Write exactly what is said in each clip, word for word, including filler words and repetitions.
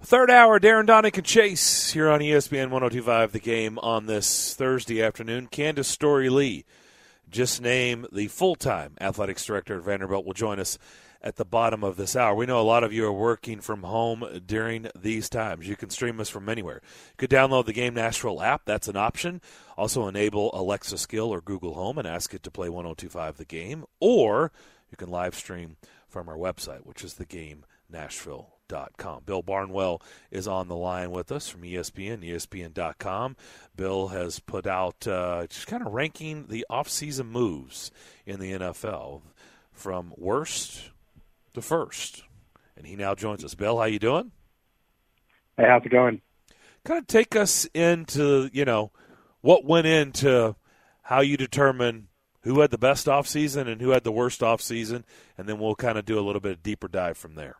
Third hour, Darren Donick and Chase here on E S P N one oh two point five The Game on this Thursday afternoon. Candace Story-Lee, just named the full-time athletics director at Vanderbilt, will join us at the bottom of this hour. We know a lot of you are working from home during these times. You can stream us from anywhere. You could download the Game Nashville app. That's an option. Also enable Alexa Skill or Google Home and ask it to play one oh two point five The Game. Or you can live stream from our website, which is the game nashville dot com. Bill Barnwell is on the line with us from E S P N, E S P N dot com. Bill has put out uh, just kind of ranking the offseason moves in the N F L from worst to first. And he now joins us. Bill, how you doing? Hey, how's it going? Kind of take us into, you know, what went into how you determine who had the best offseason and who had the worst offseason, and then we'll kind of do a little bit of deeper dive from there.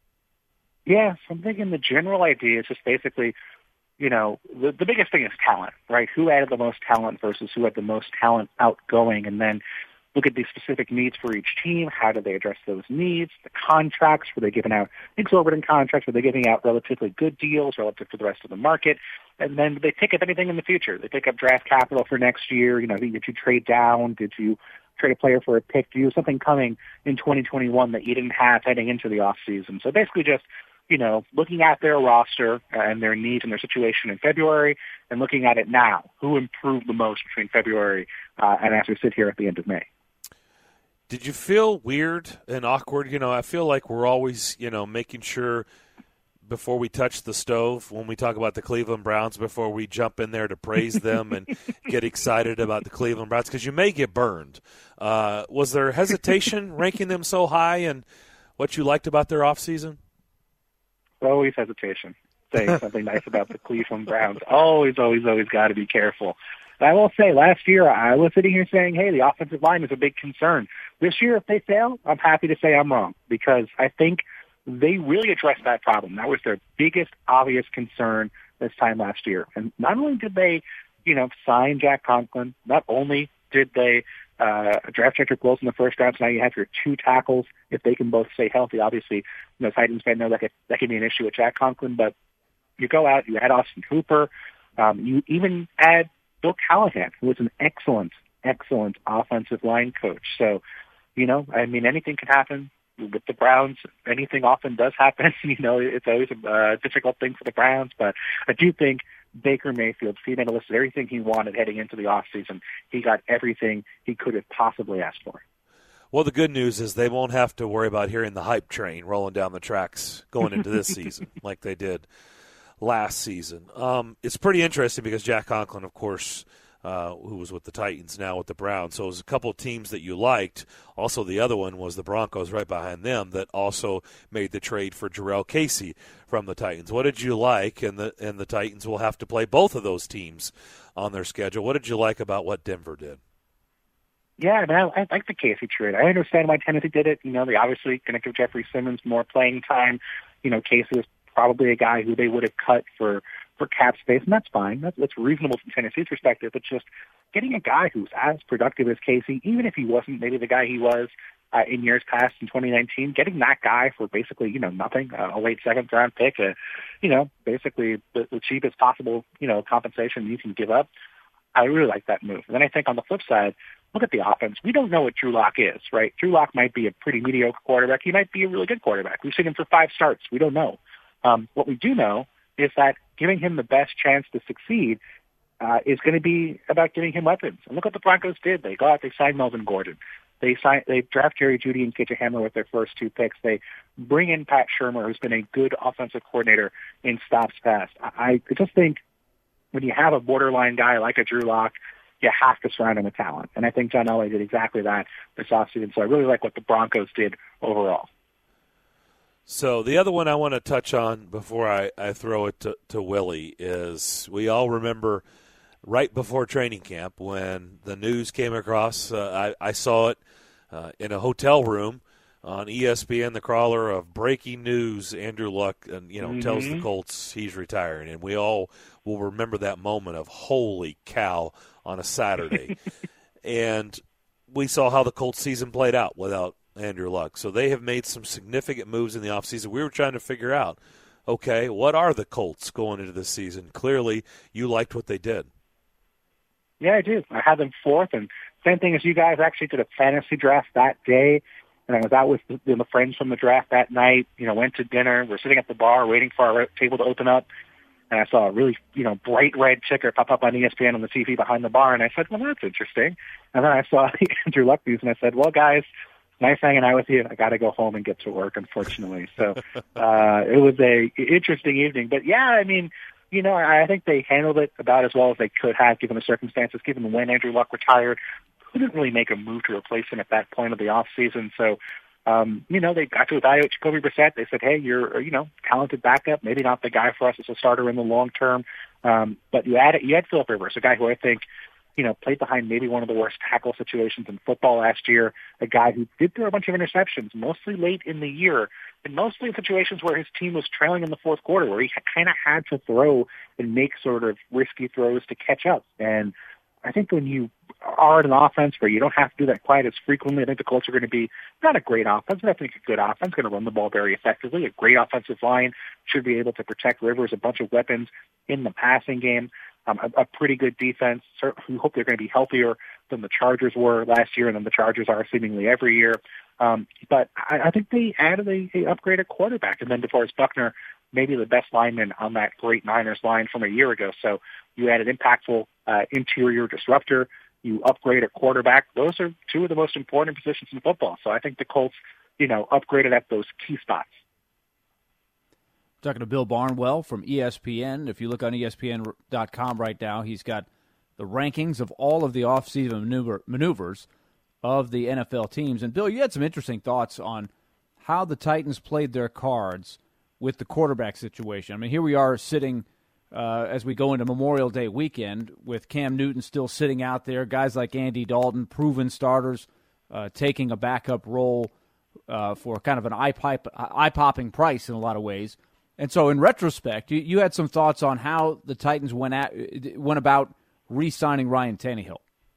Yeah, so I'm thinking the general idea is just basically, you know, the, the biggest thing is talent, right? Who added the most talent versus who had the most talent outgoing, and then look at the specific needs for each team. How do they address those needs? The contracts, were they giving out exorbitant contracts? Were they giving out relatively good deals relative to the rest of the market? And then did they pick up anything in the future? They pick up draft capital for next year. You know, did you trade down? Did you trade a player for a pick? Do you have something coming in twenty twenty-one that you didn't have heading into the offseason? So basically just, you know, looking at their roster and their needs and their situation in February and looking at it now. Who improved the most between February uh, and as we sit here at the end of May? Did you feel weird and awkward? You know, I feel like we're always, you know, making sure before we touch the stove, when we talk about the Cleveland Browns, before we jump in there to praise them and get excited about the Cleveland Browns, because you may get burned. Uh, was there hesitation ranking them so high and what you liked about their offseason? Always hesitation. Saying something nice about the Cleveland Browns. Always, always, always got to be careful. And I will say, last year I was sitting here saying, hey, the offensive line is a big concern. This year, if they fail, I'm happy to say I'm wrong, because I think they really addressed that problem. That was their biggest obvious concern this time last year. And not only did they, you know, sign Jack Conklin, not only did they uh, draft Jedrick Wills in the first round, so now you have your two tackles if they can both stay healthy. Obviously, you know, Titans fans know that could, that could be an issue with Jack Conklin, but you go out, you add Austin Hooper, um, you even add Bill Callahan, who was an excellent, excellent offensive line coach. So, you know, I mean, anything can happen with the Browns. Anything often does happen. You know, it's always a uh, difficult thing for the Browns, but I do think Baker Mayfield, he made a list of everything he wanted heading into the offseason. He got everything he could have possibly asked for. Well, the good news is they won't have to worry about hearing the hype train rolling down the tracks going into this season like they did last season. Um, it's pretty interesting because Jack Conklin, of course, uh, who was with the Titans, now with the Browns. So it was a couple of teams that you liked. Also, the other one was the Broncos right behind them that also made the trade for Jurrell Casey from the Titans. What did you like? And the and the Titans will have to play both of those teams on their schedule. What did you like about what Denver did? Yeah, man, I like the Casey trade. I understand why Tennessee did it. You know, they obviously going to give Jeffrey Simmons more playing time. You know, Casey is probably a guy who they would have cut for for cap space, and that's fine. That's, that's reasonable from Tennessee's perspective. But just getting a guy who's as productive as Casey, even if he wasn't maybe the guy he was uh, in years past in twenty nineteen, getting that guy for basically, you know, nothing, uh, a late seventh round pick, uh, you know, basically the, the cheapest possible, you know, compensation you can give up. I really like that move. And then I think on the flip side, look at the offense. We don't know what Drew Lock is, right? Drew Lock might be a pretty mediocre quarterback. He might be a really good quarterback. We've seen him for five starts. We don't know. Um, what we do know is that giving him the best chance to succeed uh, is going to be about giving him weapons. And look what the Broncos did. They go out, they signed Melvin Gordon. They signed, they draft Jerry Jeudy and K J Hamler with their first two picks. They bring in Pat Shurmur, who's been a good offensive coordinator in stops pass. I, I just think when you have a borderline guy like a Drew Lock, you have to surround him with talent. And I think John Elway did exactly that this offseason. So I really like what the Broncos did overall. So the other one I want to touch on before I, I throw it to, to Willie is we all remember right before training camp when the news came across. Uh, I, I saw it uh, in a hotel room on E S P N, the crawler of breaking news. Andrew Luck, and you know, mm-hmm. tells the Colts he's retiring, and we all will remember that moment of holy cow on a Saturday. And we saw how the Colts season played out without Andrew Luck. So they have made some significant moves in the offseason. We were trying to figure out Okay, what are the Colts going into this season? Clearly, you liked what they did. Yeah, I do. I had them fourth, and same thing as you guys. Actually did a fantasy draft that day, and I was out with the, the friends from the draft that night. You know, went to dinner. We're sitting at the bar waiting for our table to open up, and I saw a really, you know, bright red ticker pop up on E S P N on the T V behind the bar, and I said, well, that's interesting. And then I saw Andrew Luck news, and I said, well, guys, nice hanging out with you. I got to go home and get to work, unfortunately. So uh, it was a interesting evening. But, yeah, I mean, you know, I think they handled it about as well as they could have, given the circumstances, given when Andrew Luck retired. Couldn't really make a move to replace him at that point of the offseason. So, um, you know, they got to evaluate Jacoby Brissett. They said, hey, you're, you know, talented backup, maybe not the guy for us as a starter in the long term. Um, but you add, you had Philip Rivers, a guy who I think, you know, played behind maybe one of the worst tackle situations in football last year, a guy who did throw a bunch of interceptions, mostly late in the year, and mostly in situations where his team was trailing in the fourth quarter, where he kind of had to throw and make sort of risky throws to catch up. And I think when you are in an offense where you don't have to do that quite as frequently, I think the Colts are going to be not a great offense, but I think a good offense, going to run the ball very effectively. A great offensive line should be able to protect Rivers, a bunch of weapons in the passing game. Um, a, a pretty good defense. We hope they're going to be healthier than the Chargers were last year and than the Chargers are seemingly every year. Um, but I, I think they added a, a upgraded quarterback. And then DeForest Buckner, maybe the best lineman on that great Niners line from a year ago. So you added impactful uh, interior disruptor. You upgrade a quarterback. Those are two of the most important positions in football. So I think the Colts, you know, upgraded at those key spots. Talking to Bill Barnwell from E S P N. If you look on E S P N dot com right now, he's got the rankings of all of the offseason maneuver, maneuvers of the N F L teams. And, Bill, you had some interesting thoughts on how the Titans played their cards with the quarterback situation. I mean, here we are sitting uh, as we go into Memorial Day weekend with Cam Newton still sitting out there, guys like Andy Dalton, proven starters, uh, taking a backup role uh, for kind of an eye-pop- eye-popping price in a lot of ways. And so, in retrospect, you, you had some thoughts on how the Titans went at went about re-signing Ryan Tannehill.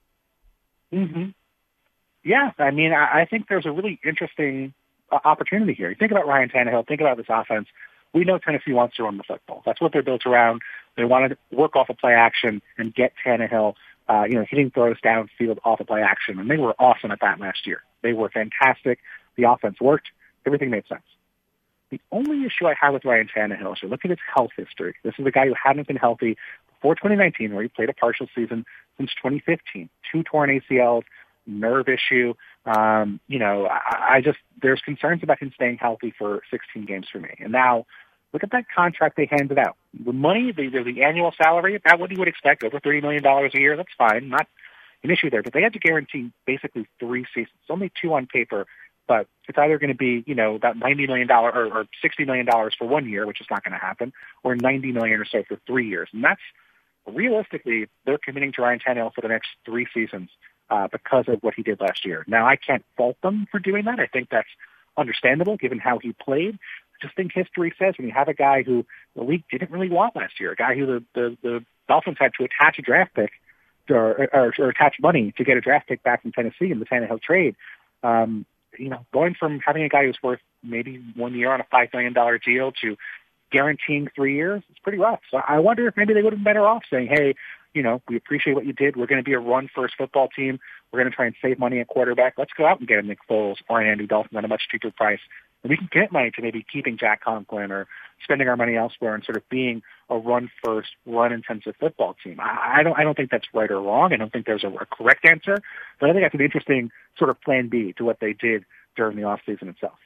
Mm-hmm. Yeah, I mean, I, I think there's a really interesting uh, opportunity here. You think about Ryan Tannehill, think about this offense. We know Tennessee wants to run the football. That's what they're built around. They want to work off of play action and get Tannehill, uh, you know, hitting throws downfield off of play action. And they were awesome at that last year. They were fantastic. The offense worked. Everything made sense. The only issue I have with Ryan Tannehill is you look at his health history. This is a guy who hadn't been healthy before twenty nineteen, where he played a partial season since twenty fifteen. Two torn A C Ls, nerve issue. Um, you know, I, I just, there's concerns about him staying healthy for sixteen games for me. And now, look at that contract they handed out. The money, the, the annual salary, about what you would expect, over thirty million dollars a year, that's fine. Not an issue there. But they had to guarantee basically three seasons. Only two on paper. But it's either going to be, you know, about ninety million dollars or, or sixty million dollars for one year, which is not going to happen, or ninety million dollars or so for three years. And that's, realistically, they're committing to Ryan Tannehill for the next three seasons uh, because of what he did last year. Now, I can't fault them for doing that. I think that's understandable given how he played. I just think history says when you have a guy who the league didn't really want last year, a guy who the, the, the Dolphins had to attach a draft pick or, or, or attach money to get a draft pick back from Tennessee in the Tannehill trade, um, you know, going from having a guy who's worth maybe one year on a five million dollars deal to guaranteeing three years, it's pretty rough. So I wonder if maybe they would have been better off saying, hey, you know, we appreciate what you did. We're going to be a run-first football team. We're going to try and save money at quarterback. Let's go out and get a Nick Foles or an Andy Dalton at a much cheaper price. And we can get money to maybe keeping Jack Conklin or spending our money elsewhere and sort of being a run-first, run-intensive football team. I, I don't I don't think that's right or wrong. I don't think there's a, a correct answer. But I think that's an interesting sort of plan B to what they did during the offseason itself.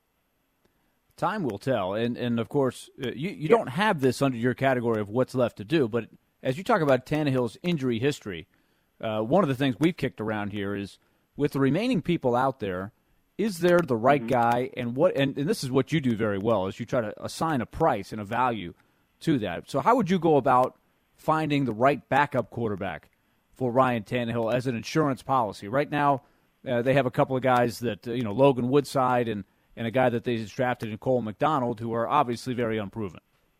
Time will tell. And, and of course, uh, you, you yeah. don't have this under your category of what's left to do. But as you talk about Tannehill's injury history, uh, one of the things we've kicked around here is with the remaining people out there, is there the right mm-hmm. guy? And what? And, and this is what you do very well, is you try to assign a price and a value to that. So how would you go about finding the right backup quarterback for Ryan Tannehill as an insurance policy? Right now, uh, they have a couple of guys that, uh, you know, Logan Woodside and, and a guy that they just drafted in Cole McDonald, who are obviously very unproven.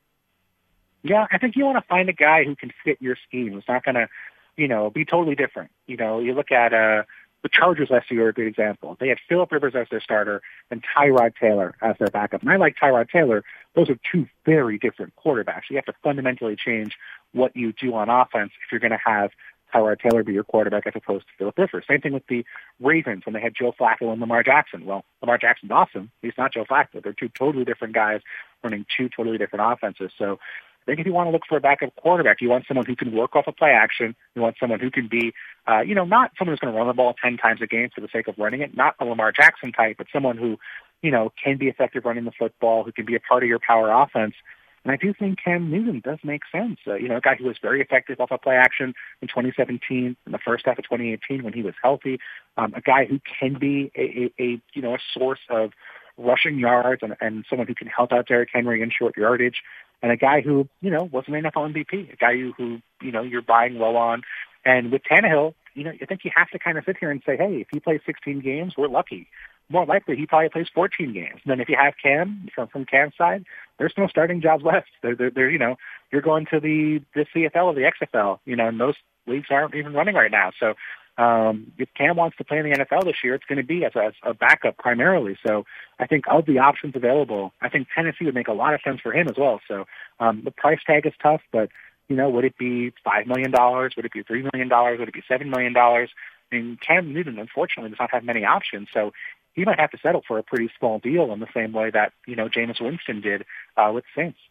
Yeah, I think you want to find a guy who can fit your scheme. It's not going to, you know, be totally different. You know, you look at uh, The Chargers last year are a good example. They had Phillip Rivers as their starter and Tyrod Taylor as their backup. And I like Tyrod Taylor. Those are two very different quarterbacks. You have to fundamentally change what you do on offense if you're going to have Tyrod Taylor be your quarterback as opposed to Phillip Rivers. Same thing with the Ravens when they had Joe Flacco and Lamar Jackson. Well, Lamar Jackson's awesome. He's not Joe Flacco. They're two totally different guys running two totally different offenses. So I think if you want to look for a backup quarterback, you want someone who can work off a play action. You want someone who can be, uh, you know, not someone who's going to run the ball ten times a game for the sake of running it, not a Lamar Jackson type, but someone who, you know, can be effective running the football, who can be a part of your power offense. And I do think Cam Newton does make sense. Uh, you know, a guy who was very effective off a play action in twenty seventeen, in the first half of twenty eighteen when he was healthy, um, a guy who can be a, a, a you know, a source of rushing yards and, and someone who can help out Derrick Henry in short yardage, and a guy who, you know, was an N F L M V P, a guy who, who, you know, you're buying low on. And with Tannehill, you know, I think you have to kind of sit here and say, hey, if he plays sixteen games, we're lucky. More likely, he probably plays fourteen games. And then if you have Cam, from, from Cam's side, there's no starting jobs left. They're, they're, they're, you know, you're going to the, the C F L or the X F L, you know, and those leagues aren't even running right now. So um, if Cam wants to play in the N F L this year, it's going to be as a, as a backup primarily. So I think of the options available, I think Tennessee would make a lot of sense for him as well. So um, the price tag is tough, but, you know, would it be five million dollars? Would it be three million dollars? Would it be seven million dollars? I mean, Cam Newton, unfortunately, does not have many options. So he might have to settle for a pretty small deal in the same way that, you know, Jameis Winston did uh, with the Saints.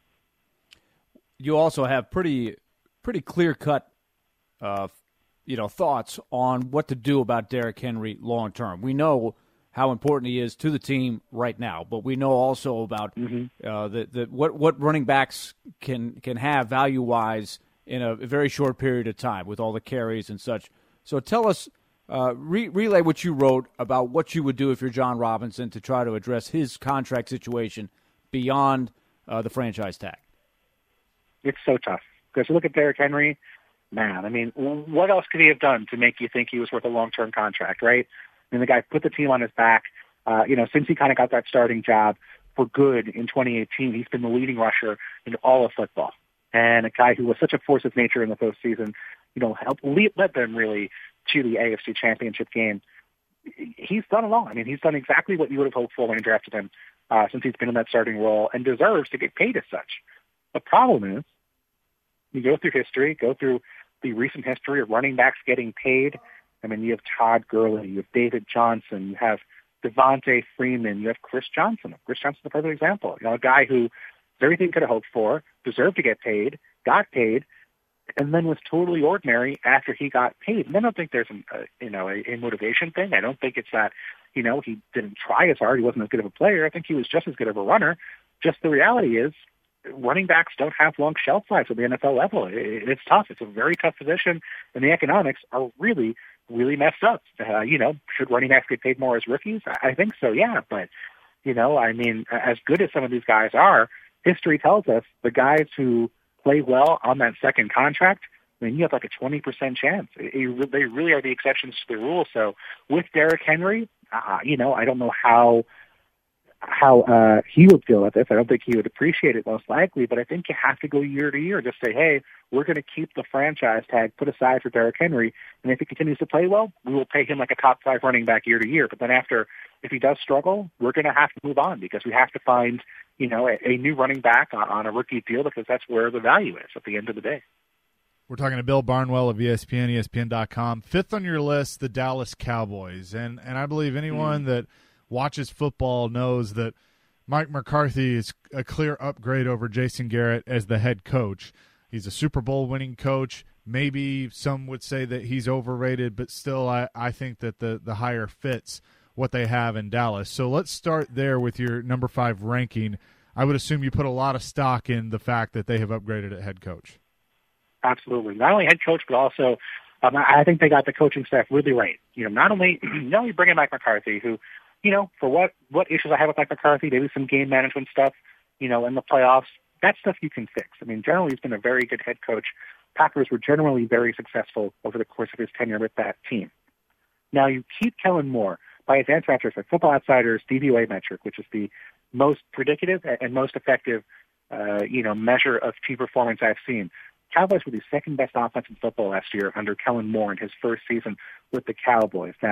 You also have pretty pretty clear-cut, uh, you know, thoughts on what to do about Derrick Henry long-term. We know how important he is to the team right now, but we know also about mm-hmm. uh, the, the, what, what running backs can, can have value-wise in a very short period of time with all the carries and such. So tell us, Uh, re- relay what you wrote about what you would do if you're John Robinson to try to address his contract situation beyond uh, the franchise tag. It's so tough because you look at Derrick Henry, man, I mean, what else could he have done to make you think he was worth a long-term contract, right? I mean, the guy put the team on his back. Uh, you know, since he kind of got that starting job for good in twenty eighteen, he's been the leading rusher in all of football. And a guy who was such a force of nature in the postseason, you know, helped lead, led them really to the A F C Championship game. He's done it all. I mean, he's done exactly what you would have hoped for when you drafted him uh, since he's been in that starting role and deserves to get paid as such. The problem is, you go through history, go through the recent history of running backs getting paid. I mean, you have Todd Gurley, you have David Johnson, you have Devontae Freeman, you have Chris Johnson. Chris Johnson's the perfect example. You know, a guy who everything could have hoped for, deserved to get paid, got paid, and then was totally ordinary after he got paid. And I don't think there's an, uh, you know, a, a motivation thing. I don't think it's that, you know, he didn't try as hard. He wasn't as good of a player. I think he was just as good of a runner. Just the reality is running backs don't have long shelf lives at the N F L level. It, it's tough. It's a very tough position, and the economics are really, really messed up. Uh, you know, should running backs get paid more as rookies? I, I think so, yeah. But, you know, I mean, as good as some of these guys are, history tells us the guys who play well on that second contract, I mean, you have like a twenty percent chance. It, it, they really are the exceptions to the rule. So with Derrick Henry, uh, you know, I don't know how how uh, he would feel about this. I don't think he would appreciate it most likely, but I think you have to go year to year. Just say, hey, we're going to keep the franchise tag put aside for Derrick Henry, and if he continues to play well, we will pay him like a top five running back year to year. But then after, if he does struggle, we're going to have to move on because we have to find, you know, a, a new running back on, on a rookie deal because that's where the value is at the end of the day. We're talking to Bill Barnwell of E S P N, E S P N dot com. Fifth on your list, the Dallas Cowboys. And and I believe anyone mm. that watches football knows that Mike McCarthy is a clear upgrade over Jason Garrett as the head coach. He's a Super Bowl winning coach. Maybe some would say that he's overrated, but still I, I think that the, the hire fits what they have in Dallas. So let's start there with your number five ranking. I would assume you put a lot of stock in the fact that they have upgraded at head coach. Absolutely. Not only head coach, but also um, I think they got the coaching staff really right. You know, not only not only bringing Mike McCarthy, who, you know, for what, what issues I have with Mike McCarthy, maybe some game management stuff, you know, in the playoffs, that stuff you can fix. I mean, generally he's been a very good head coach. Packers were generally very successful over the course of his tenure with that team. Now you keep Kellen Moore by advanced metrics like Football Outsiders D V O A metric, which is the most predicative and most effective, uh, you know, measure of team performance I've seen. Cowboys were the second best offense in football last year under Kellen Moore in his first season with the Cowboys. Now,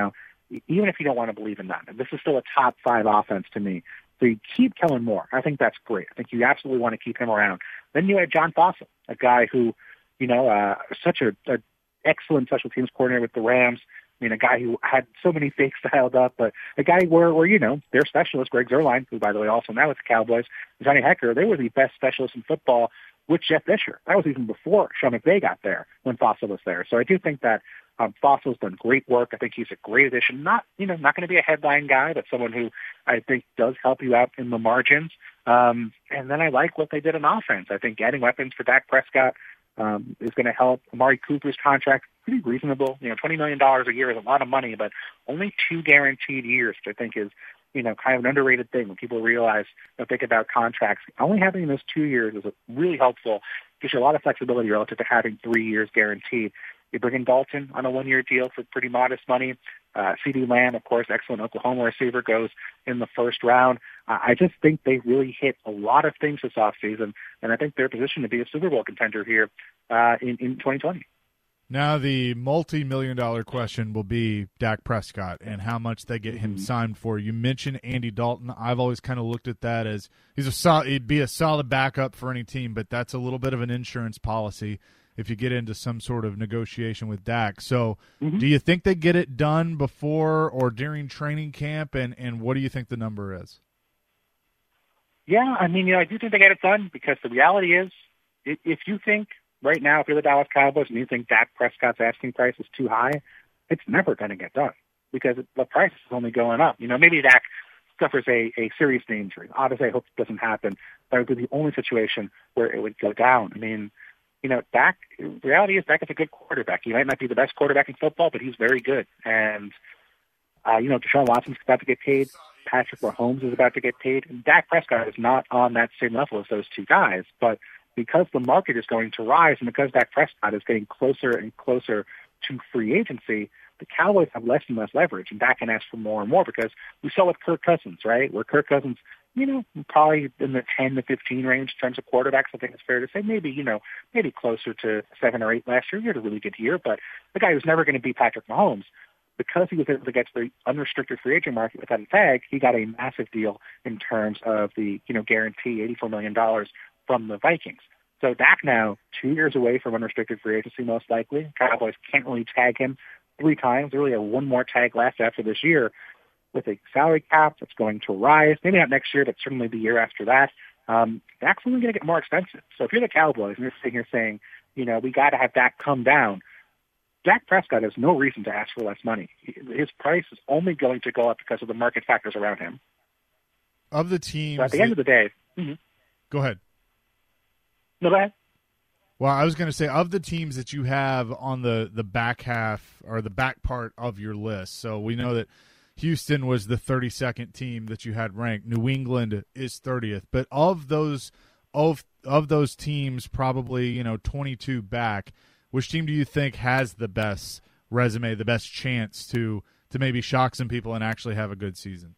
even if you don't want to believe in that. This is still a top five offense to me. So you keep Kellen Moore. I think that's great. I think you absolutely want to keep him around. Then you had John Fossil, a guy who, you know, uh, such a, a excellent special teams coordinator with the Rams. I mean, a guy who had so many fakes dialed up, but a guy where, where, you know, their specialist, Greg Zuerlein, who, by the way, also now with the Cowboys, Johnny Hekker, they were the best specialists in football with Jeff Fisher. That was even before Sean McVay got there when Fossil was there. So I do think that um, Fossil's done great work. I think he's a great addition. Not, you know, not going to be a headline guy, but someone who I think does help you out in the margins. Um, and then I like what they did on offense. I think adding weapons for Dak Prescott um, is going to help. Amari Cooper's contract, pretty reasonable. You know, twenty million dollars a year is a lot of money, but only two guaranteed years, which I think is, you know, kind of an underrated thing when people realize, you know, think about contracts. Only having those two years is really helpful. Gives you a lot of flexibility relative to having three years guaranteed. You bring in Dalton on a one-year deal for pretty modest money. Uh, CeeDee Lamb, of course, excellent Oklahoma receiver, goes in the first round. Uh, I just think they really hit a lot of things this offseason, and I think they're positioned to be a Super Bowl contender here uh, in, in twenty twenty. Now the multi-million dollar question will be Dak Prescott and how much they get him mm-hmm. signed for. You mentioned Andy Dalton. I've always kind of looked at that as he's a solid, he'd be a solid backup for any team, but that's a little bit of an insurance policy if you get into some sort of negotiation with Dak. So mm-hmm. do you think they get it done before or during training camp, and, and what do you think the number is? Yeah, I mean, you know, I do think they get it done because the reality is if you think right now, if you're the Dallas Cowboys and you think Dak Prescott's asking price is too high, it's never going to get done because the price is only going up. You know, maybe Dak suffers a, a serious knee injury. Obviously, I hope it doesn't happen. That would be the only situation where it would go down. I mean, you know, Dak, the reality is Dak is a good quarterback. He might not be the best quarterback in football, but he's very good. And, uh, you know, Deshaun Watson's about to get paid. Patrick Mahomes is about to get paid. And Dak Prescott is not on that same level as those two guys. But because the market is going to rise and because Dak Prescott is getting closer and closer to free agency, the Cowboys have less and less leverage. And Dak can ask for more and more because we saw with Kirk Cousins, right, where Kirk Cousins, you know, probably in the ten to fifteen range in terms of quarterbacks. I think it's fair to say maybe, you know, maybe closer to seven or eight last year. He had a really good year, but the guy who's never going to be Patrick Mahomes, because he was able to get to the unrestricted free agent market without a tag, he got a massive deal in terms of the, you know, guarantee eighty-four million dollars from the Vikings. So Dak now, two years away from unrestricted free agency most likely. Cowboys can't really tag him three times. They really have one more tag left after this year. With a salary cap that's going to rise, maybe not next year, but certainly the year after that, um, Dak's only going to get more expensive. So if you're the Cowboys and you're sitting here saying, you know, we got to have Dak come down, Dak Prescott has no reason to ask for less money. His price is only going to go up because of the market factors around him. Of the teams, so at the that, end of the day, mm-hmm. Go ahead. No, go ahead. Well, I was going to say, of the teams that you have on the, the back half or the back part of your list, so we know that Houston was the thirty-second team that you had ranked. New England is thirtieth. But of those of of those teams, probably, you know, twenty-two back, which team do you think has the best resume, the best chance to to maybe shock some people and actually have a good season?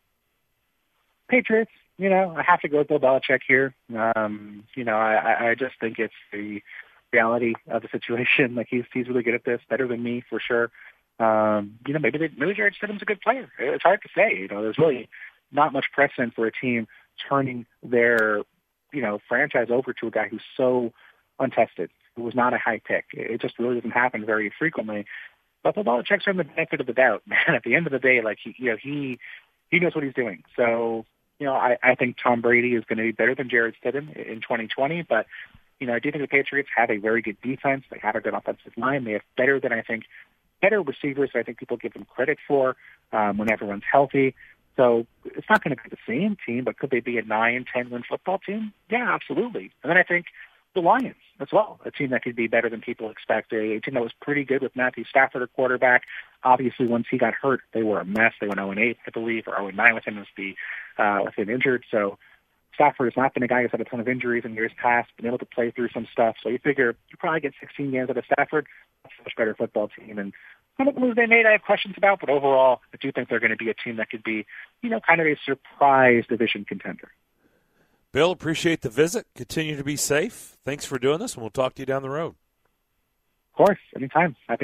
Patriots. You know, I have to go with Bill Belichick here. Um, you know, I, I just think it's the reality of the situation. Like, he's he's really good at this, better than me for sure. Um, you know, maybe they, maybe Jared Stidham's a good player. It's hard to say. You know, there's really not much precedent for a team turning their, you know, franchise over to a guy who's so untested, who was not a high pick. It just really doesn't happen very frequently. But Bill Belichick's on the benefit of the doubt, man. At the end of the day, like, he, you know, he he knows what he's doing. So, you know, I, I think Tom Brady is going to be better than Jared Stidham in twenty twenty. But, you know, I do think the Patriots have a very good defense. They have a good offensive line. They have better than I think. better receivers I think people give them credit for um, when everyone's healthy. So it's not going to be the same team, but could they be a nine, ten win football team? Yeah, absolutely. And then I think the Lions as well, a team that could be better than people expect, a, a team that was pretty good with Matthew Stafford at quarterback. Obviously, once he got hurt, they were a mess. They went oh and eight, I believe, or oh and nine with him as the uh, with him injured. So Stafford has not been a guy who's had a ton of injuries in years past, been able to play through some stuff. So you figure you probably get sixteen games out of Stafford. That's a much better football team. And some of the moves they made I have questions about, but overall, I do think they're going to be a team that could be, you know, kind of a surprise division contender. Bill, appreciate the visit. Continue to be safe. Thanks for doing this, and we'll talk to you down the road. Of course. Anytime. Happy to help.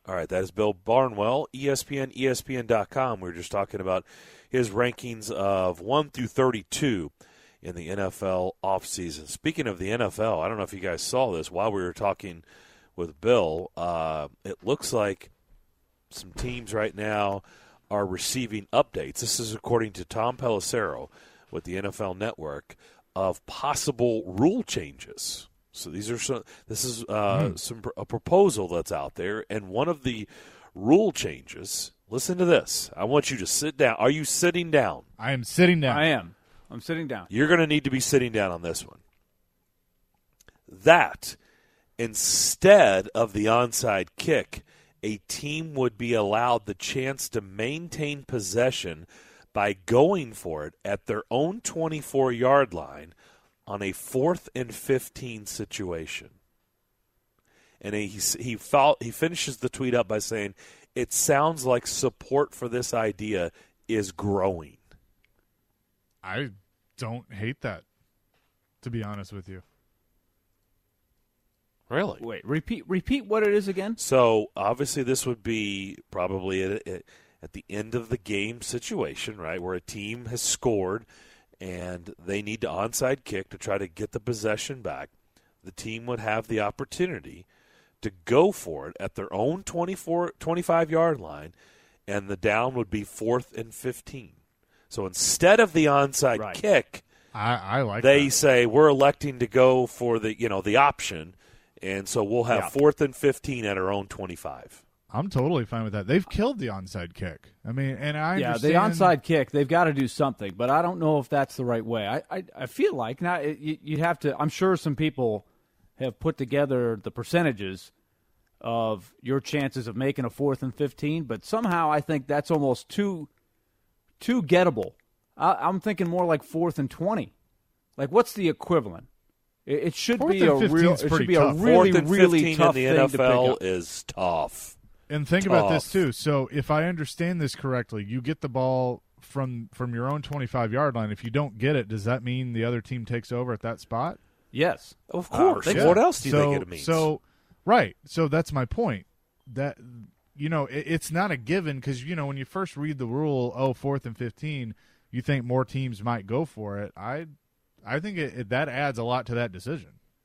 All right, that is Bill Barnwell, E S P N, E S P N dot com. We were just talking about his rankings of one through thirty-two in the N F L offseason. Speaking of the N F L, I don't know if you guys saw this while we were talking with Bill. Uh, it looks like some teams right now are receiving updates. This is according to Tom Pelissero with the N F L Network of possible rule changes. So these are some. This is uh, mm. some a proposal that's out there, and one of the rule changes. Listen to this. I want you to sit down. Are you sitting down? I am sitting down. I am. I'm sitting down. You're going to need to be sitting down on this one. That instead of the onside kick, a team would be allowed the chance to maintain possession by going for it at their own twenty-four-yard line on a fourth and fifteen situation. And he he felt, he finishes the tweet up by saying, "It sounds like support for this idea is growing." I don't hate that, to be honest with you. Really? Wait, repeat repeat what it is again? So obviously this would be probably at, at the end of the game situation, right, where a team has scored and they need to onside kick to try to get the possession back. The team would have the opportunity to go for it at their own twenty-four, twenty-five-yard line, and the down would be fourth and fifteen. So instead of the onside right. kick, I, I like they that. say we're electing to go for the you know the option, and so we'll have yeah. fourth and fifteen at our own twenty-five. I'm totally fine with that. They've killed the onside kick. I mean, and I yeah, understand. the onside kick, they've got to do something, but I don't know if that's the right way. I I, I feel like now it, you, you'd have to. I'm sure some people have put together the percentages of your chances of making a fourth and fifteen, but somehow I think that's almost too too gettable. I, I'm thinking more like fourth and twenty. Like, what's the equivalent? It, it should fourth be a real. It should be tough. a really, fourth and really tough in the thing N F L to pick up. is tough. And think Tough. about this too. So if I understand this correctly, you get the ball from from your own twenty-five-yard line. If you don't get it, does that mean the other team takes over at that spot? Yes, Of course. Uh, Yeah. What else do you so, think it means? So, right. So that's my point. That you know, it, it's not a given because you know when you first read the rule, oh, fourth and fifteen, you think more teams might go for it. I, I think it, it, that adds a lot to that decision.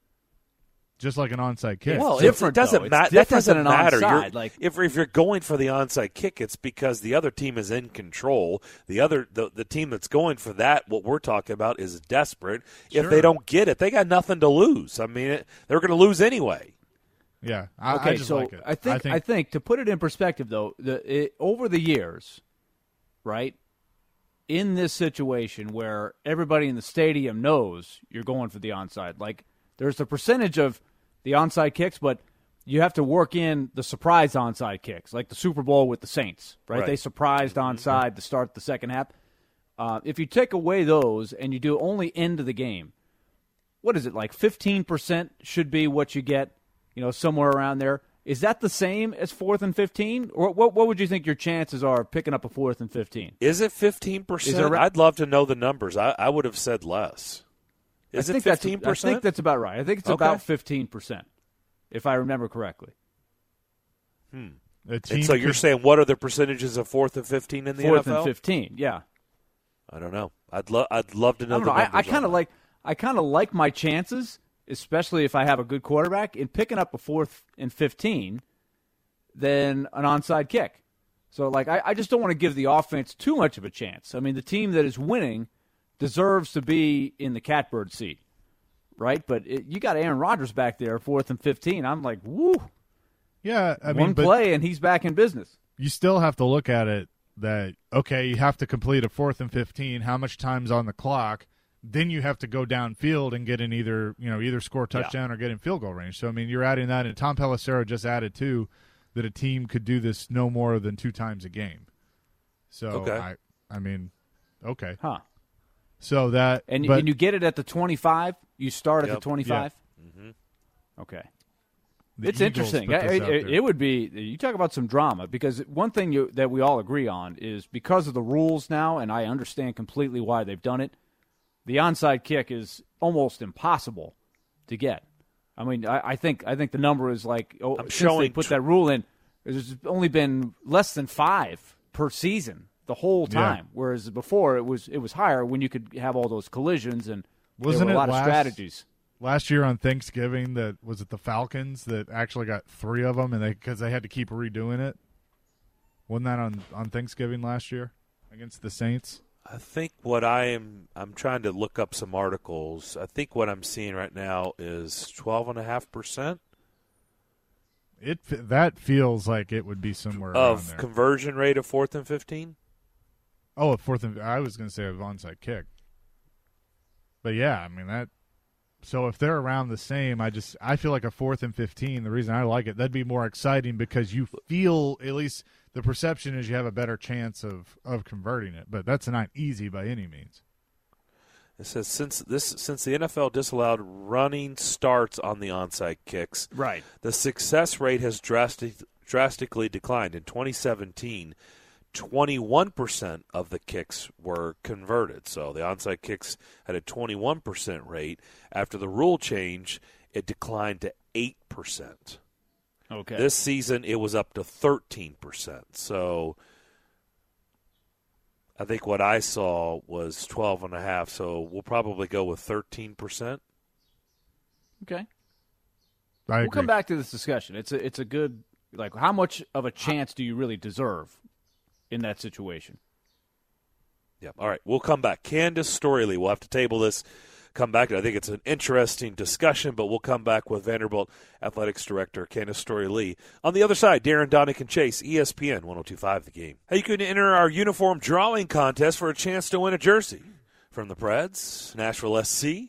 Just like an onside kick. Well, It's it, different, it doesn't though. It's matter. That different doesn't than an matter. onside, You're- like- if if you're going for the onside kick, it's because the other team is in control. The other the, the team that's going for that, what we're talking about, is desperate. If Sure. they don't get it, they got nothing to lose. I mean, it, they're going to lose anyway. Yeah. I, Okay, I just so like it. I think, I think to put it in perspective, though, the it, over the years, right, in this situation where everybody in the stadium knows you're going for the onside, like there's a percentage of the onside kicks, but you have to work in the surprise onside kicks, like the Super Bowl with the Saints, right? Right. They surprised onside to start the second half. Uh, if you take away those and you do only end of the game, what is it, like fifteen percent should be what you get, you know, somewhere around there. Is that the same as fourth and fifteen? Or what what would you think your chances are of picking up a fourth and fifteen? Is it fifteen percent? Is there- I'd love to know the numbers. I, I would have said less. Is I it think that's- fifteen I percent? think that's about right. I think it's Okay. about fifteen percent, if I remember correctly. A team And so you're could- saying what are the percentage of fourth and fifteen in the Fourth N F L? and fifteen, yeah. I don't know. I'd love I'd love to know I don't the know. I, numbers. I on kind of that. like I kind of like my chances, especially if I have a good quarterback, in picking up a fourth and fifteen than an onside kick. So, like, I, I just don't want to give the offense too much of a chance. I mean, the team that is winning deserves to be in the catbird seat, right? But it, you got Aaron Rodgers back there, fourth and fifteen. I'm like, woo, Yeah, I one mean, but play and he's back in business. you still have to look at it that, okay, you have to complete a fourth and fifteen. How much time's on the clock? Then you have to go downfield and get in either, you know, either score a touchdown or get in field goal range. So, I mean, you're adding that. And Tom Pelissero just added, too, that a team could do this no more than two times a game. So, Okay. I, I mean, okay. Huh. So that – And, but and you get it at the twenty-five? You start at Yep. the twenty-five? Mm-hmm. Okay. the It's Eagles interesting. put this It, out it- there. it would be, you talk about some drama, because one thing you, that we all agree on is because of the rules now, and I understand completely why they've done it, the onside kick is almost impossible to get. I mean, I, I think I think the number is like, oh, I'm since showing they put tr- that rule in, There's only been less than five per season the whole time, yeah. whereas before it was it was higher when you could have all those collisions and Wasn't there were a lot it last, of strategies. Last year on Thanksgiving, that was it the Falcons that actually got three of them, and they because they had to keep redoing it. Wasn't that on, on Thanksgiving last year against the Saints? I think what I am I'm trying to look up some articles. I think what I'm seeing right now is twelve and a half percent. It that feels like it would be somewhere of around there. Conversion rate of fourth and fifteen. Oh, a fourth and I was going to say a onside kick, but yeah, I mean that. So if they're around the same, I just I feel like a fourth and fifteen. The reason I like it, that'd be more exciting because you feel at least the perception is you have a better chance of, of converting it. But that's not easy by any means. It says since this since the N F L disallowed running starts on the onside kicks, right, the success rate has drastic, drastically declined. In twenty seventeen, twenty-one percent of the kicks were converted. So the onside kicks had a twenty-one percent rate. After the rule change, it declined to eight percent. Okay. This season, it was up to thirteen percent. So I think what I saw was twelve and a half, so we'll probably go with thirteen percent. Okay. I we'll agree. come back to this discussion. It's a, it's a good, like, how much of a chance do you really deserve in that situation? Yeah. All right. We'll come back. Candace Storey-Lee. We'll have to table this. Come back. I think it's an interesting discussion, but we'll come back with Vanderbilt Athletics Director Candace Storey-Lee. On the other side, Darren Donick and Chase, E S P N one oh two point five The Game. Hey, you can enter our uniform drawing contest for a chance to win a jersey from the Preds, Nashville S C,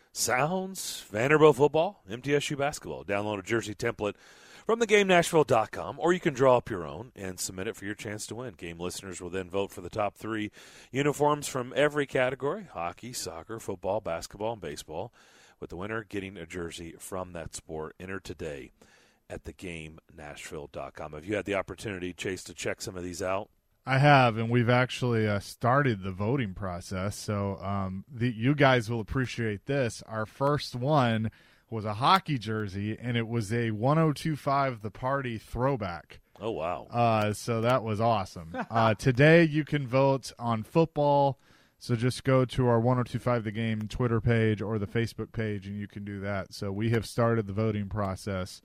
Sounds, Vanderbilt football, M T S U basketball. Download a jersey template from the game nashville dot com, or you can draw up your own and submit it for your chance to win. Game listeners will then vote for the top three uniforms from every category: hockey, soccer, football, basketball, and baseball, with the winner getting a jersey from that sport. Enter today at the game nashville dot com. Have you had the opportunity, Chase, to check some of these out? I have, and we've actually uh, started the voting process, so um, the, you guys will appreciate this. Our first one was a hockey jersey, and it was a one oh two point five The Party throwback. Oh, wow. Uh, so that was awesome. uh, today you can vote on football, so just go to our one oh two point five The Game Twitter page or the Facebook page, and you can do that. So we have started the voting process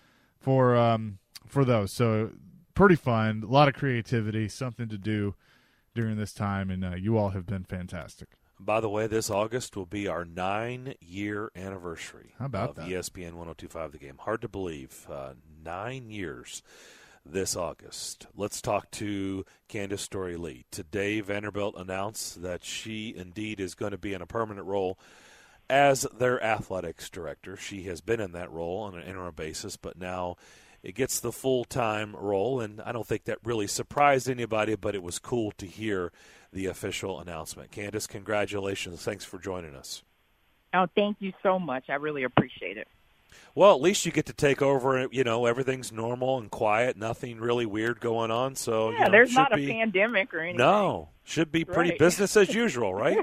for um, for those. So pretty fun, a lot of creativity, something to do during this time, and uh, you all have been fantastic. By the way, this August will be our nine-year anniversary How about of that? E S P N one oh two point five The Game. Hard to believe. Uh, nine years this August. Let's talk to Candace Storey-Lee. Today, Vanderbilt announced that she indeed is going to be in a permanent role as their athletics director. She has been in that role on an interim basis, but now it gets the full-time role, and I don't think that really surprised anybody, but it was cool to hear the official announcement. Candace, congratulations. Thanks for joining us. Oh, thank you so much. I really appreciate it. Well, at least you get to take over. You know, everything's normal and quiet, nothing really weird going on. So yeah, you know, there's should not a be, pandemic or anything. No, should be pretty Right. business as usual, right?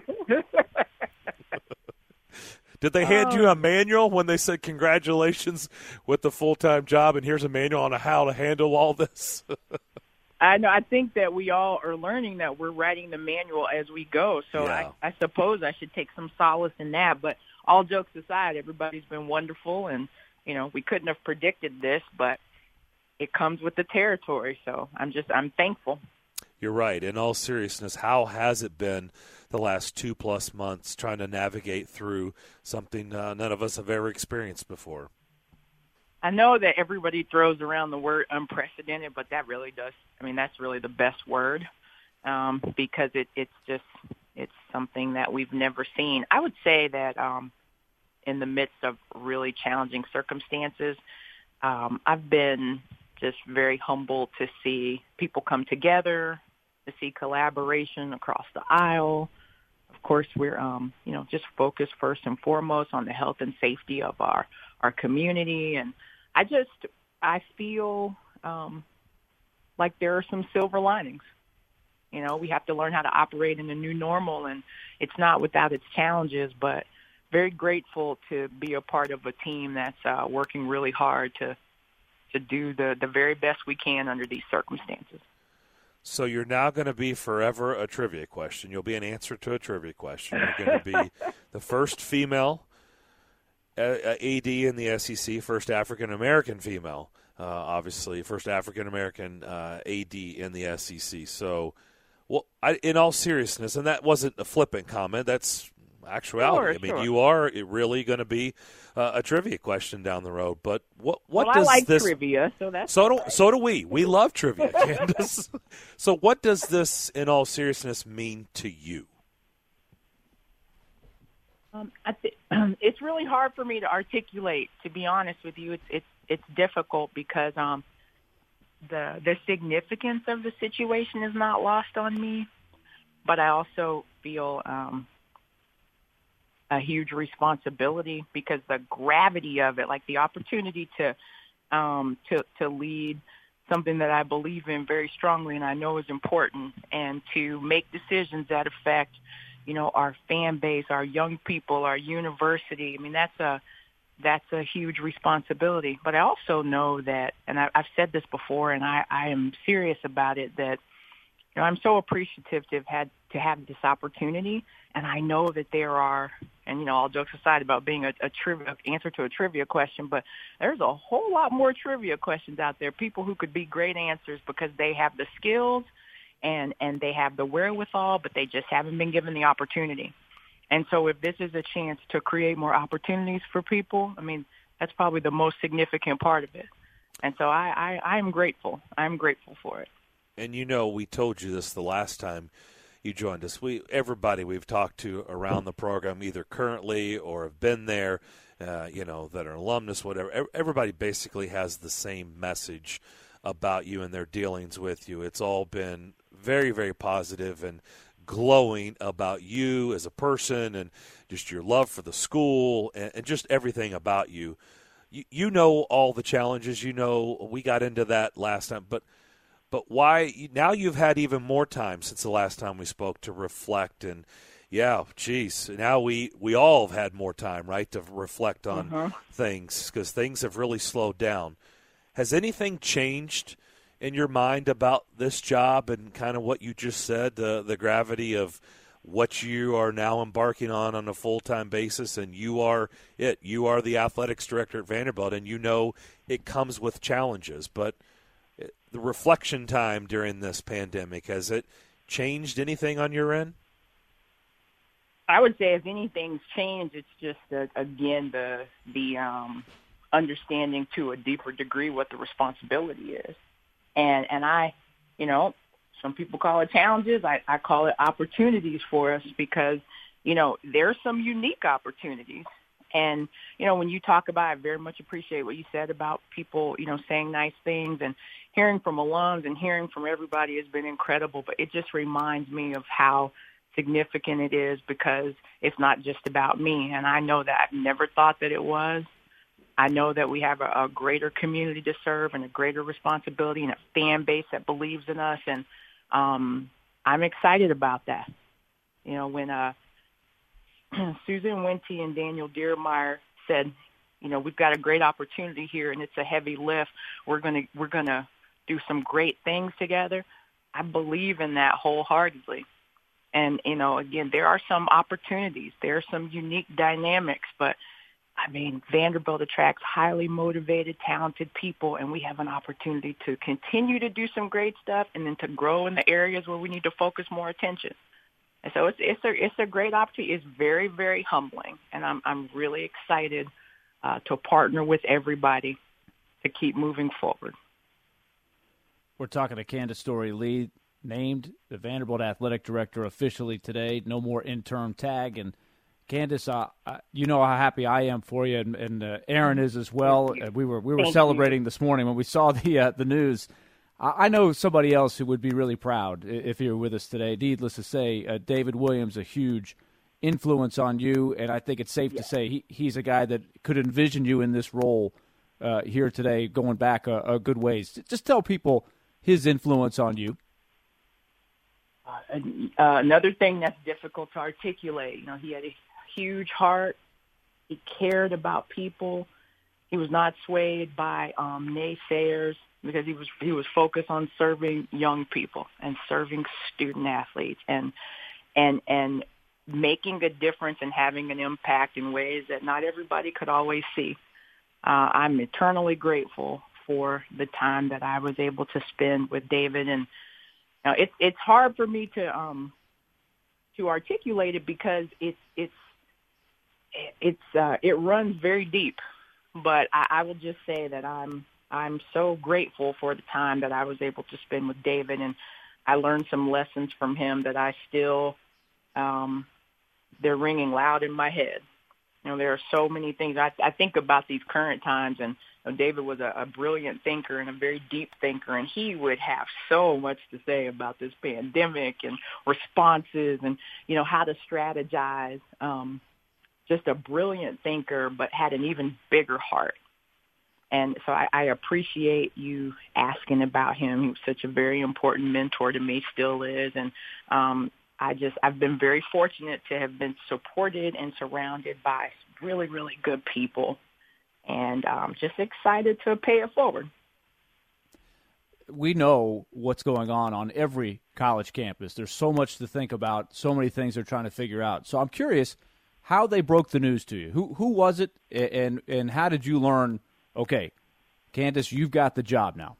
Did they hand Oh. you a manual when they said congratulations with the full-time job, and here's a manual on how to handle all this? I know. I think that we all are learning that we're writing the manual as we go. So Yeah. I, I suppose I should take some solace in that. But all jokes aside, everybody's been wonderful, and you know we couldn't have predicted this, but it comes with the territory. So I'm just I'm thankful. You're right. In all seriousness, how has it been the last two-plus months trying to navigate through something uh, none of us have ever experienced before? I know that everybody throws around the word unprecedented, but that really does. I mean, that's really the best word um, because it, it's just it's something that we've never seen. I would say that um, in the midst of really challenging circumstances, um, I've been just very humbled to see people come together, to see collaboration across the aisle. Of course, we're um, you know just focused first and foremost on the health and safety of our our community, and I just I feel um, like there are some silver linings. You know, we have to learn how to operate in a new normal, and it's not without its challenges. But very grateful to be a part of a team that's uh, working really hard to to do the, the very best we can under these circumstances. So you're now going to be forever a trivia question. You'll be an answer to a trivia question. You're going to be the first female A D in the S E C, first African-American female, uh, obviously, first African-American uh, A D in the S E C. So, well, I, in all seriousness, and that wasn't a flippant comment, that's actuality. Sure, I mean, sure. you are really going to be uh, a trivia question down the road. But what what well, does I like this? trivia, so that's So do right. so do we. We love trivia, Candace. So what does this, in all seriousness, mean to you? Um, I th- it's really hard for me to articulate. To be honest with you, it's it's it's difficult because um, the the significance of the situation is not lost on me, but I also feel um, a huge responsibility because the gravity of it, like the opportunity to um, to to lead something that I believe in very strongly and I know is important, and to make decisions that affect, you know, our fan base, our young people, our university. I mean, that's a that's a huge responsibility. But I also know that, and I, I've said this before, and I, I am serious about it, that you know, I'm so appreciative to have had to have this opportunity, and I know that there are, and you know, all jokes aside about being a, a trivia answer to a trivia question, but there's a whole lot more trivia questions out there. People who could be great answers because they have the skills and and they have the wherewithal, but they just haven't been given the opportunity. And so if this is a chance to create more opportunities for people, I mean, that's probably the most significant part of it. And so I, I, I'm grateful. I'm grateful for it. And you know, we told you this the last time you joined us. We everybody we've talked to around the program, either currently or have been there, uh, you know, that are alumnus, whatever. Everybody basically has the same message about you and their dealings with you. It's all been very, very positive and glowing about you as a person and just your love for the school and, and just everything about you. you. You know all the challenges. You know, we got into that last time, but but why now you've had even more time since the last time we spoke to reflect and, yeah, geez, now we, we all have had more time, right, to reflect on Uh-huh. things because things have really slowed down. Has anything changed in your mind about this job and kind of what you just said, the the gravity of what you are now embarking on on a full-time basis, and you are it. You are the athletics director at Vanderbilt, and you know it comes with challenges. But the reflection time during this pandemic, has it changed anything on your end? I would say if anything's changed, it's just, uh, again, the the um, understanding to a deeper degree what the responsibility is. And and I, you know, some people call it challenges. I, I call it opportunities for us because, you know, there's some unique opportunities. And, you know, when you talk about, I very much appreciate what you said about people, you know, saying nice things, and hearing from alums and hearing from everybody has been incredible. But it just reminds me of how significant it is because it's not just about me. And I know that I've never thought that it was. I know that we have a, a greater community to serve and a greater responsibility and a fan base that believes in us. And um, I'm excited about that. You know, when uh, Susan Wente and Daniel Diermeyer said, you know, we've got a great opportunity here and it's a heavy lift. We're going to we're going to do some great things together. I believe in that wholeheartedly. And, you know, again, there are some opportunities. There are some unique dynamics, but I mean, Vanderbilt attracts highly motivated, talented people, and we have an opportunity to continue to do some great stuff and then to grow in the areas where we need to focus more attention. And so it's it's a it's a great opportunity. It's very, very humbling, and I'm I'm really excited uh, to partner with everybody to keep moving forward. We're talking to Candace Storey-Lee, named the Vanderbilt Athletic Director officially today. No more interim tag. And Candace, uh, you know how happy I am for you, and, and uh, Aaron is as well. Uh, we were we were Thank celebrating you. this morning when we saw the uh, the news. I, I know somebody else who would be really proud if he were with us today. Needless to say, uh, David Williams, a huge influence on you, and I think it's safe Yeah. to say he, he's a guy that could envision you in this role uh, here today, going back a, a good ways. Just tell people his influence on you. Uh, uh, another thing that's difficult to articulate, you know, he had a huge heart. He cared about people. he was not swayed by um, naysayers, because he was he was focused on serving young people and serving student athletes and and and making a difference and having an impact in ways that not everybody could always see. Uh, I'm eternally grateful for the time that I was able to spend with David, and you know, it's it's hard for me to um to articulate it because it's it's it's uh, it runs very deep. But I, I will just say that I'm I'm so grateful for the time that I was able to spend with David, and I learned some lessons from him that I still um, they're ringing loud in my head. You know, there are so many things. I, I think about these current times, and you know, David was a, a brilliant thinker and a very deep thinker, and he would have so much to say about this pandemic and responses and, you know, how to strategize. Um, just a brilliant thinker, but had an even bigger heart. And so I, I appreciate you asking about him. He was such a very important mentor to me, still is. And um, I just, I've been very fortunate to have been supported and surrounded by really, really good people. And I'm just excited to pay it forward. We know what's going on on every college campus. There's so much to think about, so many things they're trying to figure out. So I'm curious how they broke the news to you. Who who was it, and and how did you learn, okay, Candace, you've got the job now?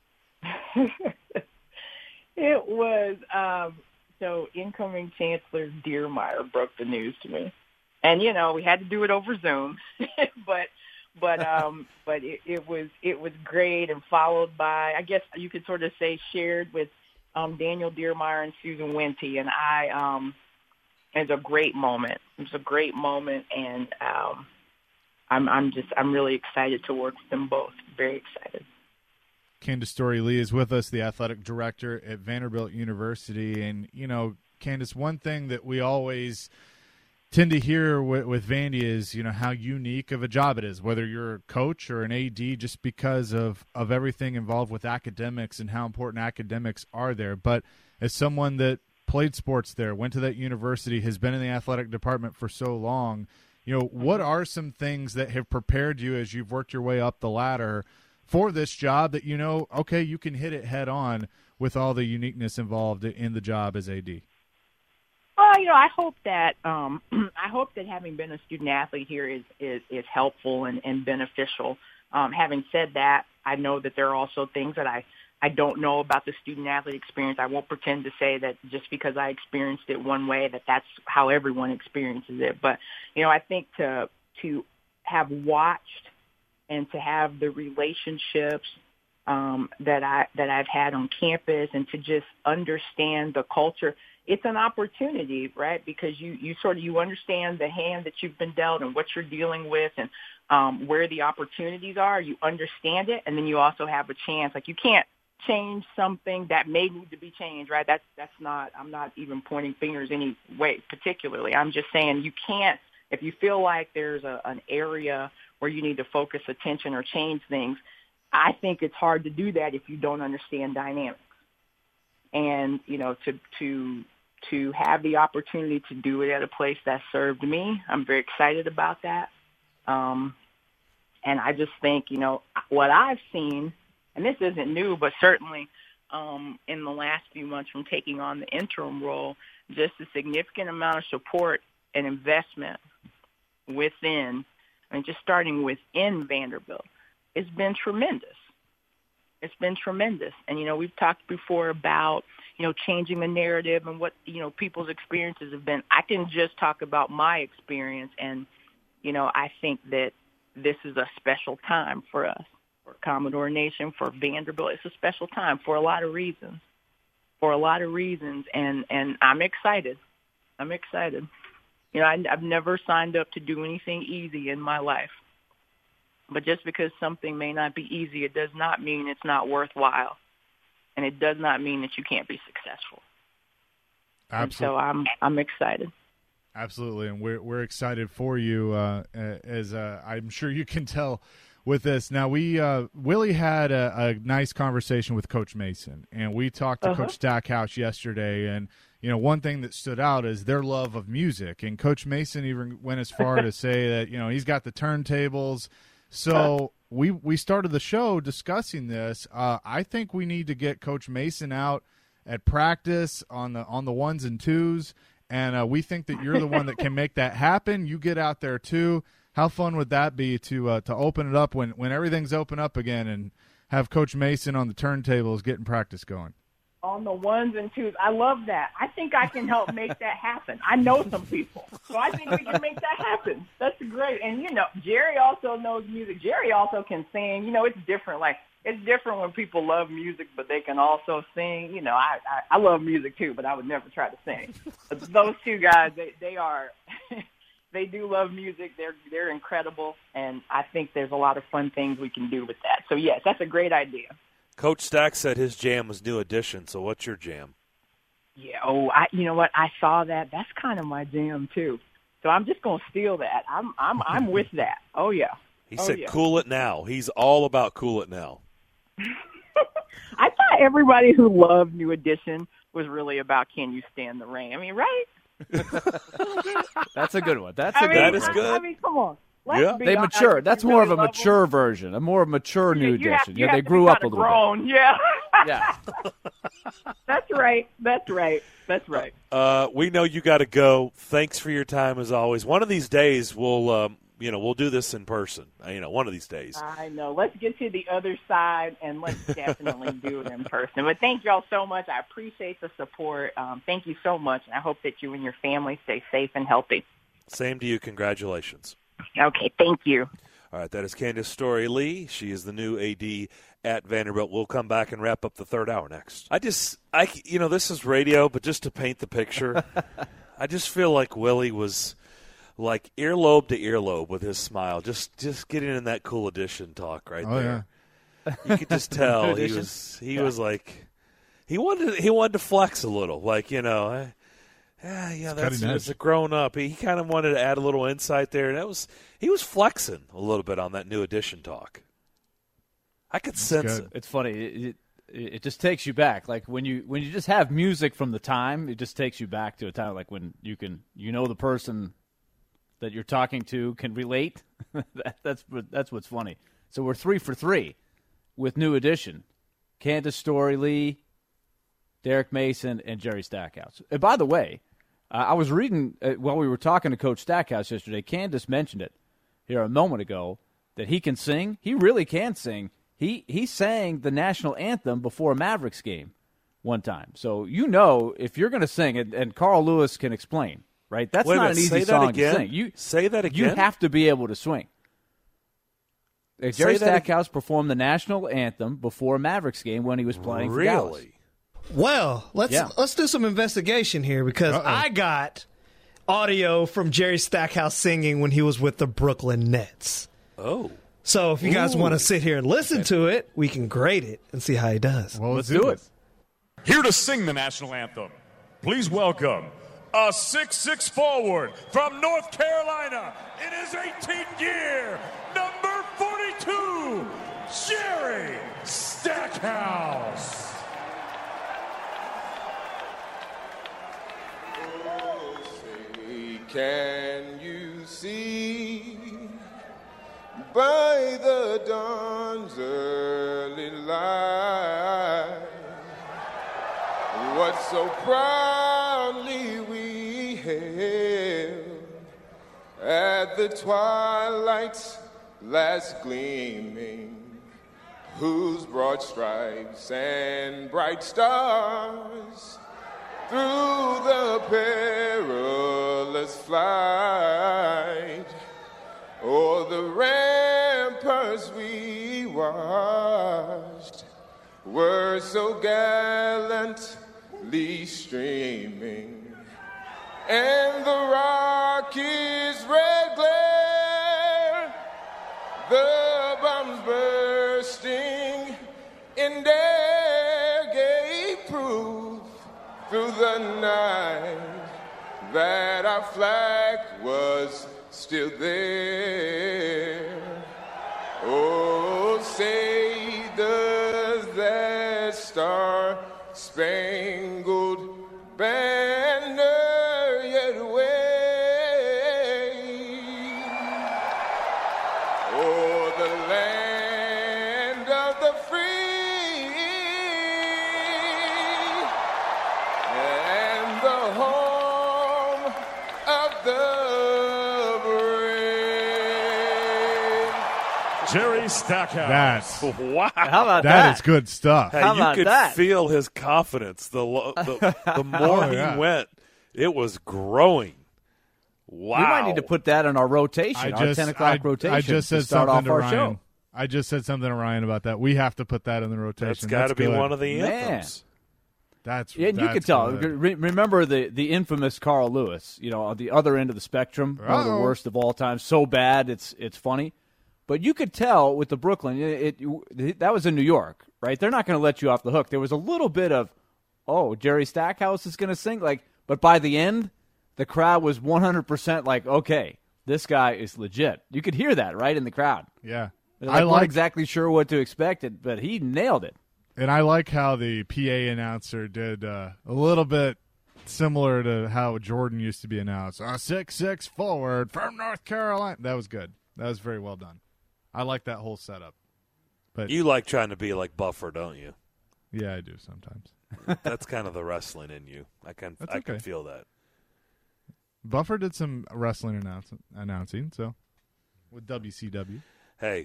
It was, um, so incoming Chancellor Diermeier broke the news to me. And, you know, we had to do it over Zoom, but but um, but it, it was it was great, and followed by, I guess you could sort of say, shared with um, Daniel Diermeier and Susan Wente, and I um, – It's a great moment. It's a great moment, and um, I'm, I'm just I'm really excited to work with them both. Very excited. Candace Storey-Lee is with us, the athletic director at Vanderbilt University, and you know, Candace, one thing that we always tend to hear with, with Vandy is, you know, how unique of a job it is, whether you're a coach or an A D, just because of of everything involved with academics and how important academics are there. But as someone that played sports there, went to that university, has been in the athletic department for so long, you know, what are some things that have prepared you as you've worked your way up the ladder for this job that, you know, okay, you can hit it head on with all the uniqueness involved in the job as A D? Well, you know, I hope that um, I hope that having been a student athlete here is is, is helpful and, and beneficial. Um, having said that, I know that there are also things that I I don't know about the student-athlete experience. I won't pretend to say that just because I experienced it one way that that's how everyone experiences it. But, you know, I think to to have watched and to have the relationships um, that, I, that I've had on campus and to just understand the culture, it's an opportunity, right? Because you, you sort of you understand the hand that you've been dealt and what you're dealing with and um, where the opportunities are. You understand it, and then you also have a chance. Like, you can't change something that may need to be changed, right? That's that's not, I'm not even pointing fingers any way particularly. I'm just saying you can't, if you feel like there's a, an area where you need to focus attention or change things, I think it's hard to do that if you don't understand dynamics. And, you know, to to to have the opportunity to do it at a place that served me, I'm very excited about that. Um, and I just think, you know, what I've seen, and this isn't new, but certainly um, in the last few months from taking on the interim role, just a significant amount of support and investment within, I mean, just starting within Vanderbilt, it's been tremendous. It's been tremendous. And, you know, we've talked before about, you know, changing the narrative and what, you know, people's experiences have been. I can just talk about my experience, and, you know, I think that this is a special time for us. For Commodore Nation, for Vanderbilt, it's a special time for a lot of reasons. For a lot of reasons, and, and I'm excited. I'm excited. You know, I, I've never signed up to do anything easy in my life. But just because something may not be easy, it does not mean it's not worthwhile. And it does not mean that you can't be successful. Absolutely. And so I'm I'm excited. Absolutely, and we're we're excited for you, uh, as uh, I'm sure you can tell with this. Now, we uh, Willie had a, a nice conversation with Coach Mason, and we talked to uh-huh. Coach Stackhouse yesterday, and you know, one thing that stood out is their love of music, and Coach Mason even went as far to say that, you know, he's got the turntables. So we we started the show discussing this. Uh, I think we need to get Coach Mason out at practice on the on the ones and twos, and uh, we think that you're the one that can make that happen. You get out there too. How fun would that be to uh, to open it up when, when everything's open up again and have Coach Mason on the turntables getting practice going? On the ones and twos. I love that. I think I can help make that happen. I know some people, so I think we can make that happen. That's great. And, you know, Jerry also knows music. Jerry also can sing. You know, it's different. Like, it's different when people love music, but they can also sing. You know, I, I, I love music too, but I would never try to sing. But those two guys, they, they are – they do love music. They're they're incredible, and I think there's a lot of fun things we can do with that. So, yes, that's a great idea. Coach Stack said his jam was New Edition, so what's your jam? Yeah, oh, I, you know what? I saw that. That's kind of my jam, too. So I'm just going to steal that. I'm I'm I'm with that. Oh, yeah. He oh, said, yeah. Cool It Now. He's all about Cool It Now. I thought everybody who loved New Edition was really about Can You Stand the Rain? I mean, right? That's a good one. That's I a mean, good That is one. good. I, I mean, come on. Let's Yeah. be They honest. matured. That's You more really of a love mature them. version, a more mature New You have- Edition. you Yeah, have they to grew be up a kinda little grown. Yeah. bit. Yeah. That's right. That's right. That's right. Uh, we know you got to go. Thanks for your time as always. One of these days we'll, um, you know, we'll do this in person. You know, one of these days. I know. Let's get to the other side, and let's definitely do it in person. But thank y'all so much. I appreciate the support. Um, thank you so much, and I hope that you and your family stay safe and healthy. Same to you. Congratulations. Okay, thank you. All right, that is Candace Story-Lee. She is the new A D at Vanderbilt. We'll come back and wrap up the third hour next. I just, I, you know, this is radio, but just to paint the picture, I just feel like Willie was like earlobe to earlobe with his smile, just just getting in that Cool Edition talk right Oh, there. Yeah. You could just tell he Edition? was he Yeah. was like he wanted he wanted to flex a little, like you know. I, Yeah, yeah, that's cutting as edge. a grown up. He, he kind of wanted to add a little insight there. That was he was flexing a little bit on that New Edition talk. I could sense good. it. It's funny. It, it it just takes you back. Like when you when you just have music from the time, it just takes you back to a time like when you can you know the person that you're talking to can relate. that, that's what- that's what's funny. So we're three for three with New Edition. Candace Story-Lee, Derek Mason, and Jerry Stackhouse. And by the way, uh, I was reading uh, while we were talking to Coach Stackhouse yesterday. Candace mentioned it here a moment ago that he can sing. He really can sing. He he sang the national anthem before a Mavericks game one time. So you know if you're going to sing, and, and Carl Lewis can explain, right? That's Wait a not minute, an say easy that song again? to sing. You Say that again? You have to be able to swing. Uh, Jerry Say that ag- Stackhouse performed the national anthem before a Mavericks game when he was playing for Dallas. Really? Well, let's Yeah. let's do some investigation here because Uh-oh. I got audio from Jerry Stackhouse singing when he was with the Brooklyn Nets. Oh. So if you guys Ooh. want to sit here and listen to it, we can grade it and see how he does. Well, Let's do it. this. Here to sing the national anthem, please welcome a six six forward from North Carolina in his eighteenth year, number forty-two, Jerry Stackhouse. Say, can you see by the dawn's early light what so proudly we hailed at the twilight's last gleaming, whose broad stripes and bright stars through the perilous flight o'er the ramparts we watched were so gallantly streaming, and the Rockies' red glare, the bombs bursting in air gave proof through the night that our flag was still there. Oh, say does that star-spangled banner yet wave o'er the land the free and the home of the brave. Jerry Stackhouse. That's Wow. How about that that? is good stuff. Hey, How you about could that? feel his confidence. The lo- the, the more Oh, yeah. he went, it was growing. Wow. We might need to put that in our rotation, I our just, ten o'clock I, rotation I just to said start something off to our Ryan. show. I just said something to Ryan about that. We have to put that in the rotation. That's got to be good. one of the Man. anthems. That's Yeah, and you that's could tell. good. Re- remember the, the infamous Carl Lewis, you know, on the other end of the spectrum, one of the Uh-oh. worst of all time. So bad, it's it's funny. But you could tell with the Brooklyn, it, it that was in New York, right? They're not going to let you off the hook. There was a little bit of, oh, Jerry Stackhouse is going to sing, like, but by the end, the crowd was one hundred percent like, okay, this guy is legit. You could hear that right in the crowd. Yeah. They're I like, weren't like exactly sure what to expect, it, but he nailed it. And I like how the P A announcer did uh, a little bit similar to how Jordan used to be announced. Uh, six six forward from North Carolina. That was good. That was very well done. I like that whole setup. But You like trying to be like Buffer, don't you? yeah, I do sometimes. That's kind of the wrestling in you. I can That's I can okay. feel that. Buffer did some wrestling announce- announcing, so with W C W. Hey,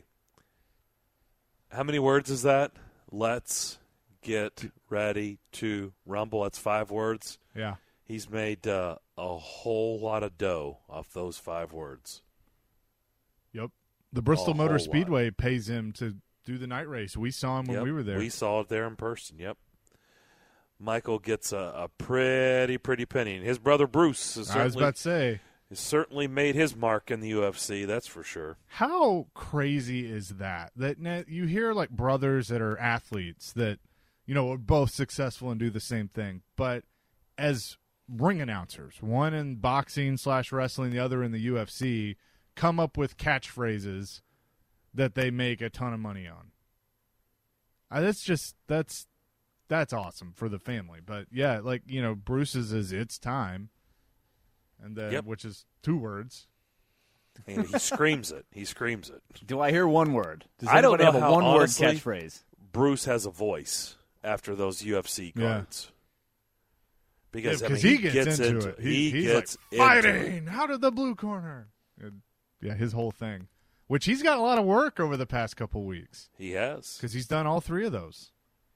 how many words is that? Let's get ready to rumble. That's five words. Yeah. He's made uh, a whole lot of dough off those five words. Yep. The Bristol A Motor whole Speedway pays him to do the night race. We saw him when Yep, we were there. We saw it there in person. Yep. Michael gets a, a pretty, pretty penny. And his brother Bruce has I was certainly, about to say, has certainly made his mark in the U F C. That's for sure. how crazy is that? That na- you hear like brothers that are athletes that, you know, are both successful and do the same thing, but as ring announcers, one in boxing slash wrestling, the other in the U F C, come up with catchphrases that they make a ton of money on. Uh, that's just that's that's awesome for the family. But yeah, like, you know, Bruce's is "It's time," and then Yep. which is two words. And he screams it. He screams it. Do I hear one word? Does I don't anybody know have a how, one-word honestly, catchphrase? Bruce has a voice after those U F C Yeah. cards. Because Yeah, I mean, 'cause he, he gets, into, it. it. He, he's gets like, into it. fighting out of the blue corner. And, yeah, his whole thing, which he's got a lot of work over the past couple weeks He has. because he's done all three of those.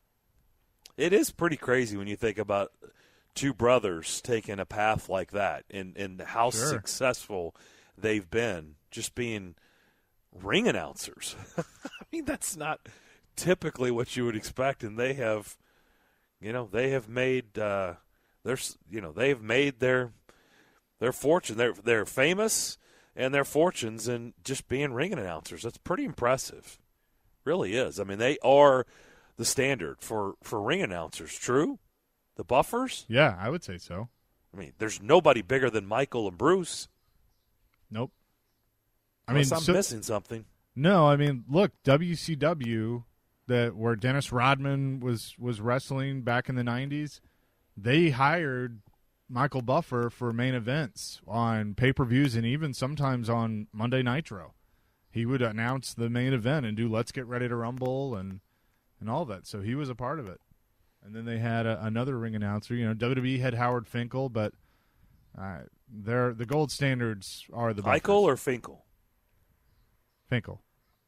It is pretty crazy when you think about two brothers taking a path like that and, and how Sure. successful they've been just being ring announcers. I mean, that's not typically what you would expect, and they have, you know, they have made uh, their, you know, they have made their their fortune. They're they're famous, and their fortunes in just being ring announcers. That's pretty impressive. Really is. I mean, they are the standard for, for ring announcers. True? The Buffers? Yeah, I would say so. I mean, there's nobody bigger than Michael and Bruce. Nope. I mean, Unless I'm so- missing something. no, I mean, look, W C W, that where Dennis Rodman was was wrestling back in the nineties, they hired Michael Buffer for main events on pay-per-views and even sometimes on Monday Nitro. He would announce the main event and do "Let's Get Ready to Rumble" and and all that. So he was a part of it. And then they had a, another ring announcer. You know, W W E had Howard Finkel, but uh, they're the gold standards are the Michael Buffers. or Finkel? Finkel,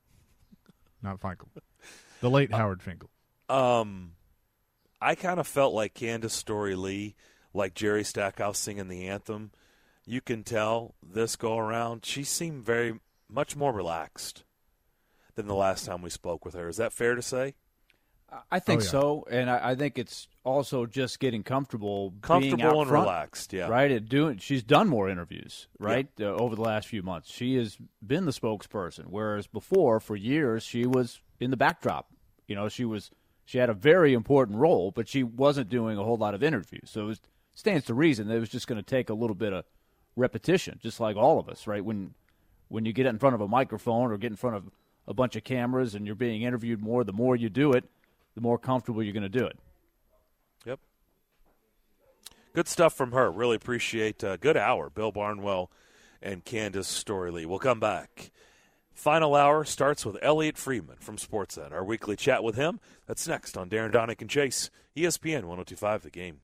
not Finkel. The late Howard Finkel. Um, I kind of felt like Candace Story Lee, like Jerry Stackhouse singing the anthem. You can tell this go around, she seemed very much more relaxed than the last time we spoke with her. Is that fair to say? I think Oh, yeah. so, and I, I think it's also just getting comfortable, being Comfortable out and front, relaxed, yeah. right. At doing, she's done more interviews, right, uh, over the last few months. She has been the spokesperson, whereas before, for years, she was in the backdrop. You know, she was she had a very important role, but she wasn't doing a whole lot of interviews. So it was, stands to reason that it was just going to take a little bit of repetition, just like all of us, right? When when you get in front of a microphone or get in front of a bunch of cameras and you're being interviewed more, the more you do it, the more comfortable you're going to do it. Yep. Good stuff from her. Really appreciate a good hour. Bill Barnwell and Candace Story Lee. We'll come back. Final hour starts with Elliot Friedman from Sportsnet. Our weekly chat with him, that's next on Darren Donick and Chase, E S P N one oh two point five The Game.